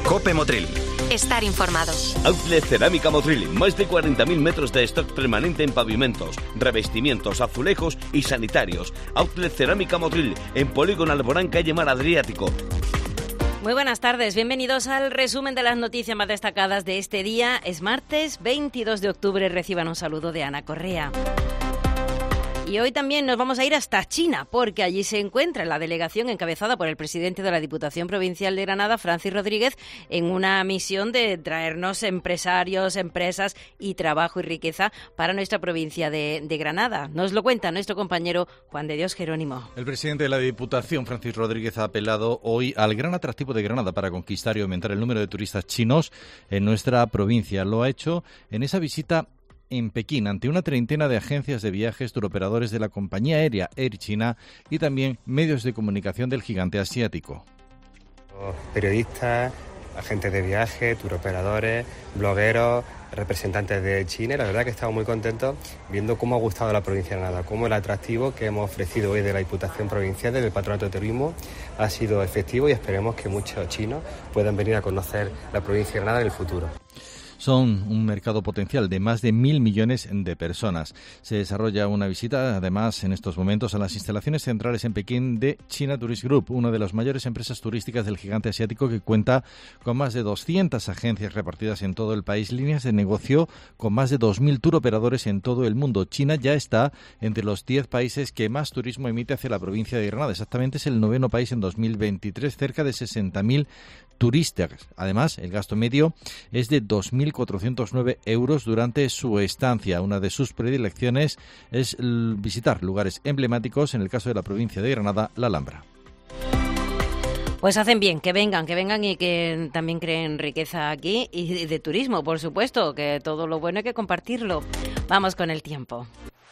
COPE Motril. Estar informado. Outlet Cerámica Motril, más de 40.000 metros de stock permanente en pavimentos, revestimientos, azulejos y sanitarios. Outlet Cerámica Motril, en Polígono Alborán, calle Mar Adriático. Muy buenas tardes, bienvenidos al resumen de las noticias más destacadas de este día. Es martes 22 de octubre, reciban un saludo de Ana Correa. Y hoy también nos vamos a ir hasta China, porque allí se encuentra la delegación encabezada por el presidente de la Diputación Provincial de Granada, Francis Rodríguez, en una misión de traernos empresarios, empresas y trabajo y riqueza para nuestra provincia de Granada. Nos lo cuenta nuestro compañero Juan de Dios Jerónimo. El presidente de la Diputación, Francis Rodríguez, ha apelado hoy al gran atractivo de Granada para conquistar y aumentar el número de turistas chinos en nuestra provincia. Lo ha hecho en esa visita en Pekín, ante una treintena de agencias de viajes, turoperadores de la compañía aérea Air China y también medios de comunicación del gigante asiático. Periodistas, agentes de viaje, turoperadores, blogueros, representantes de China. La verdad que estamos muy contentos viendo cómo ha gustado la provincia de Granada, cómo el atractivo que hemos ofrecido hoy de la Diputación Provincial, desde el Patronato de Turismo, ha sido efectivo y esperemos que muchos chinos puedan venir a conocer la provincia de Granada en el futuro. Son un mercado potencial de más de 1.000 millones de personas. Se desarrolla una visita, además, en estos momentos a las instalaciones centrales en Pekín de China Tourist Group, una de las mayores empresas turísticas del gigante asiático que cuenta con más de 200 agencias repartidas en todo el país, líneas de negocio con más de 2.000 turoperadores en todo el mundo. China ya está entre los 10 países que más turismo emite hacia la provincia de Granada. Exactamente es el 9º país en 2023, cerca de 60.000 turistas. Además, el gasto medio es de 2.409 euros durante su estancia. Una de sus predilecciones es visitar lugares emblemáticos, en el caso de la provincia de Granada, la Alhambra. Pues hacen bien, que vengan y que también creen riqueza aquí y de turismo, por supuesto, que todo lo bueno hay que compartirlo. Vamos con el tiempo.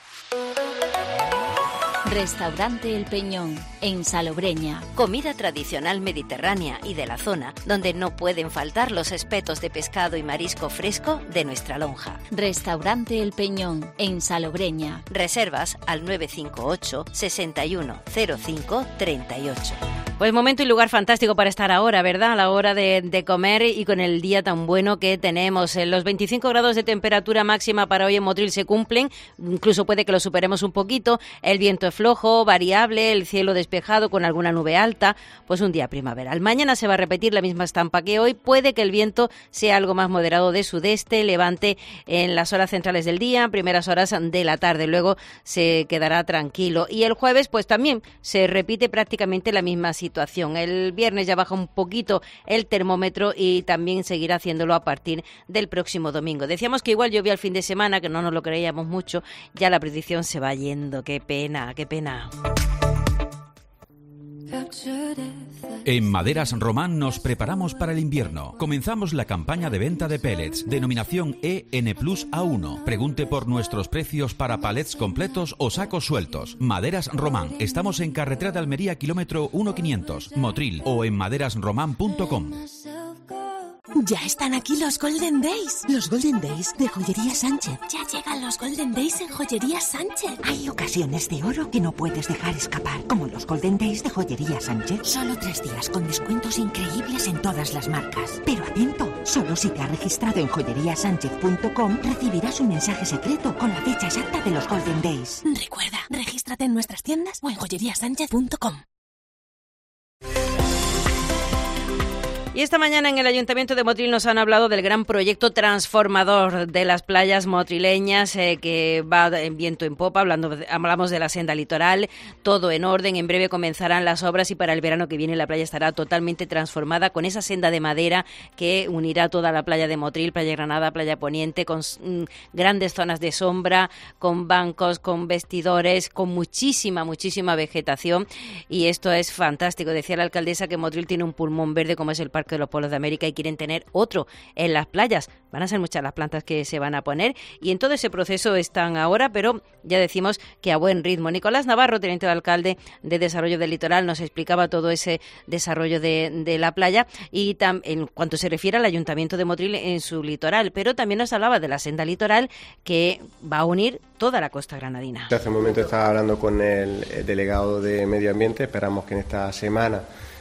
Restaurante El Peñón, en Salobreña. Comida tradicional mediterránea y de la zona, donde no pueden faltar los espetos de pescado y marisco fresco de nuestra lonja. Restaurante El Peñón, en Salobreña. Reservas al 958 61 05 38. Pues momento y lugar fantástico para estar ahora, ¿verdad? A la hora de comer y con el día tan bueno que tenemos. Los 25 grados de temperatura máxima para hoy en Motril se cumplen, incluso puede que lo superemos un poquito. El viento es flojo, variable, el cielo despejado con alguna nube alta, pues un día primaveral. Mañana se va a repetir la misma estampa que hoy, puede que el viento sea algo más moderado de sudeste, levante en las horas centrales del día, primeras horas de la tarde, luego se quedará tranquilo. Y el jueves pues también se repite prácticamente la misma situación. El viernes ya baja un poquito el termómetro y también seguirá haciéndolo a partir del próximo domingo. Decíamos que igual llovía el fin de semana, que no nos lo creíamos mucho, ya la predicción se va yendo. Qué pena, qué pena. En Maderas Román nos preparamos para el invierno. Comenzamos la campaña de venta de pellets, denominación EN Plus A1. Pregunte por nuestros precios para palets completos o sacos sueltos. Maderas Román. Estamos en carretera de Almería, kilómetro 1500, Motril, o en maderasromán.com. Ya están aquí los Golden Days. Los Golden Days de Joyería Sánchez. Ya llegan los Golden Days en Joyería Sánchez. Hay ocasiones de oro que no puedes dejar escapar, como los Golden Days de Joyería Sánchez. Solo 3 días con descuentos increíbles en todas las marcas. Pero atento, solo si te has registrado en joyeriasánchez.com recibirás un mensaje secreto con la fecha exacta de los Golden Days. Recuerda, regístrate en nuestras tiendas o en joyeriasánchez.com. Y esta mañana en el Ayuntamiento de Motril nos han hablado del gran proyecto transformador de las playas motrileñas que va en viento en popa. Hablamos de la senda litoral, todo en orden. En breve comenzarán las obras y para el verano que viene la playa estará totalmente transformada con esa senda de madera que unirá toda la playa de Motril, Playa Granada, Playa Poniente, con grandes zonas de sombra, con bancos, con vestidores, con muchísima vegetación. Y esto es fantástico. Decía la alcaldesa que Motril tiene un pulmón verde como es el Parque de los Pueblos de América y quieren tener otro en las playas. Van a ser muchas las plantas que se van a poner y en todo ese proceso están ahora, pero ya decimos que a buen ritmo. Nicolás Navarro, teniente de alcalde de Desarrollo del Litoral, nos explicaba todo ese desarrollo de la playa y en cuanto se refiere al Ayuntamiento de Motril en su litoral, pero también nos hablaba de la senda litoral que va a unir toda la costa granadina. Hace un momento estaba hablando con el delegado de Medio Ambiente, esperamos que en esta semana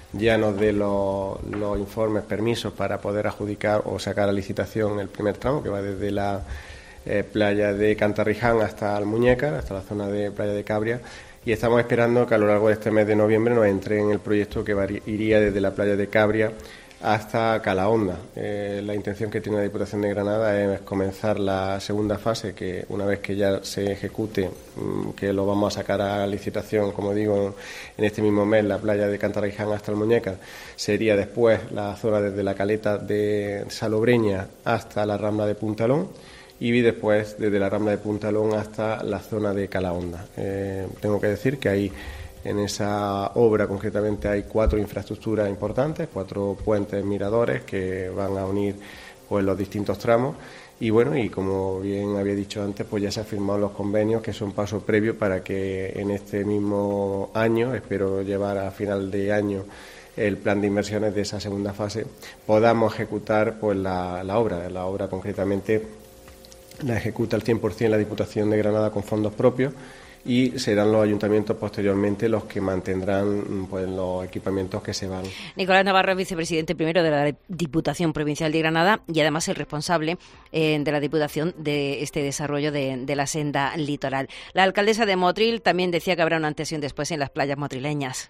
ya nos dé los informes, permisos para poder adjudicar o sacar a licitación el primer tramo, que va desde la playa de Cantarriján hasta Almuñécar, hasta la zona de playa de Cabria, y estamos esperando que a lo largo de este mes de noviembre nos entreguen el proyecto que iría desde la playa de Cabria hasta Calahonda. La intención que tiene la Diputación de Granada es comenzar la segunda fase, que una vez que ya se ejecute, que lo vamos a sacar a licitación, como digo, en este mismo mes, la playa de Cantarriján hasta Almuñécar, sería después la zona desde la caleta de Salobreña hasta la Rambla de Puntalón, y después desde la Rambla de Puntalón hasta la zona de Calahonda. Tengo que decir que ahí, en esa obra concretamente, hay 4 infraestructuras importantes, 4 puentes miradores que van a unir pues los distintos tramos, y bueno, y como bien había dicho antes, pues ya se han firmado los convenios, que son paso previo para que en este mismo año, espero llevar a final de año el plan de inversiones de esa segunda fase, podamos ejecutar pues la obra concretamente la ejecuta al 100% la Diputación de Granada con fondos propios, y serán los ayuntamientos posteriormente los que mantendrán pues los equipamientos que se van. Nicolás Navarro es vicepresidente primero de la Diputación Provincial de Granada y además el responsable de la Diputación de este desarrollo de la senda litoral. La alcaldesa de Motril también decía que habrá un antes y un después en las playas motrileñas.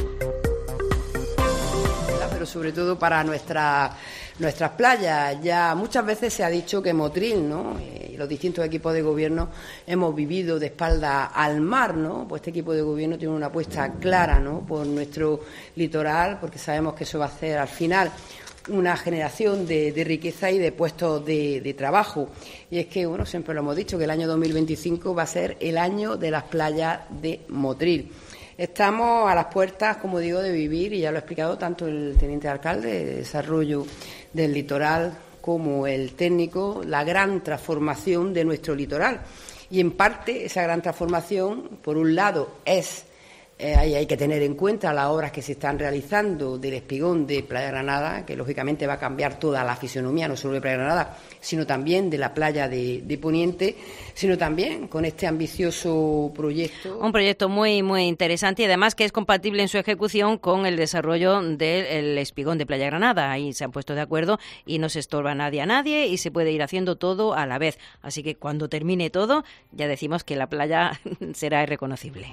Pero sobre todo para nuestras playas. Ya muchas veces se ha dicho que Motril, ¿no?, y los distintos equipos de gobierno hemos vivido de espalda al mar, ¿no? Pues este equipo de gobierno tiene una apuesta clara, ¿no?, por nuestro litoral, porque sabemos que eso va a hacer al final una generación de riqueza y de puestos de trabajo. Y es que, bueno, siempre lo hemos dicho, que el año 2025 va a ser el año de las playas de Motril. Estamos a las puertas, como digo, de vivir, y ya lo ha explicado tanto el teniente alcalde de Desarrollo del Litoral como el técnico, la gran transformación de nuestro litoral. Y en parte esa gran transformación, por un lado, hay que tener en cuenta las obras que se están realizando del espigón de Playa Granada, que lógicamente va a cambiar toda la fisonomía, no solo de Playa Granada, sino también de la playa de Poniente, sino también con este ambicioso proyecto. Un proyecto muy, muy interesante, y además que es compatible en su ejecución con el desarrollo del espigón de Playa Granada. Ahí se han puesto de acuerdo y no se estorba nadie a nadie y se puede ir haciendo todo a la vez. Así que cuando termine todo, ya decimos que la playa será irreconocible.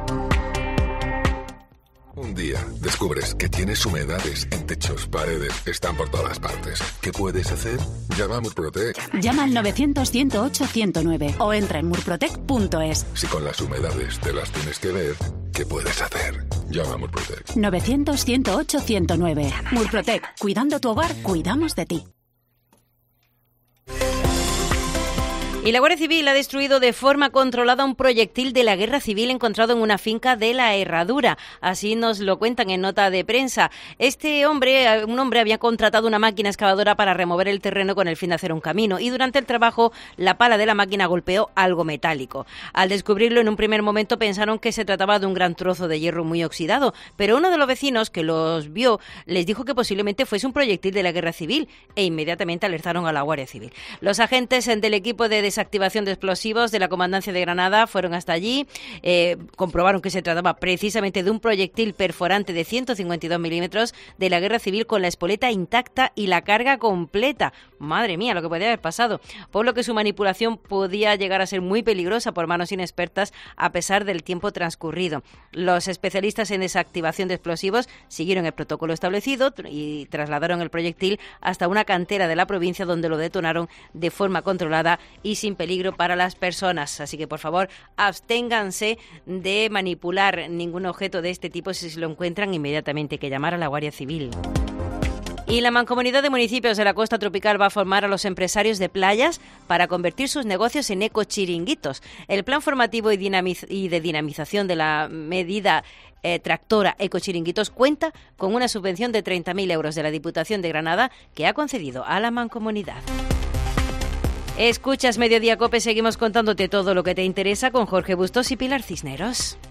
Un día descubres que tienes humedades en techos, paredes, están por todas partes. ¿Qué puedes hacer? Llama a Murprotec. Llama al 900-108-109 o entra en murprotec.es. Si con las humedades te las tienes que ver, ¿qué puedes hacer? Llama a Murprotec. 900-108-109. Murprotec. Cuidando tu hogar, cuidamos de ti. Y la Guardia Civil ha destruido de forma controlada un proyectil de la Guerra Civil encontrado en una finca de La Herradura. Así nos lo cuentan en nota de prensa. Un hombre había contratado una máquina excavadora para remover el terreno con el fin de hacer un camino, y durante el trabajo la pala de la máquina golpeó algo metálico. Al descubrirlo, en un primer momento pensaron que se trataba de un gran trozo de hierro muy oxidado, pero uno de los vecinos que los vio les dijo que posiblemente fuese un proyectil de la Guerra Civil, e inmediatamente alertaron a la Guardia Civil. Los agentes del equipo de desactivación de explosivos de la Comandancia de Granada fueron hasta allí, comprobaron que se trataba precisamente de un proyectil perforante de 152 milímetros de la Guerra Civil con la espoleta intacta y la carga completa. Madre mía, lo que podía haber pasado. Por lo que su manipulación podía llegar a ser muy peligrosa por manos inexpertas a pesar del tiempo transcurrido. Los especialistas en desactivación de explosivos siguieron el protocolo establecido y trasladaron el proyectil hasta una cantera de la provincia, donde lo detonaron de forma controlada y sin peligro para las personas. Así que, por favor, absténganse de manipular ningún objeto de este tipo. Si se lo encuentran, inmediatamente hay que llamar a la Guardia Civil. Y la Mancomunidad de Municipios de la Costa Tropical va a formar a los empresarios de playas para convertir sus negocios en ecochiringuitos. El plan formativo y de dinamización de la medida tractora Ecochiringuitos cuenta con una subvención de 30.000 euros de la Diputación de Granada, que ha concedido a la Mancomunidad. Escuchas Mediodía COPE, seguimos contándote todo lo que te interesa con Jorge Bustos y Pilar Cisneros.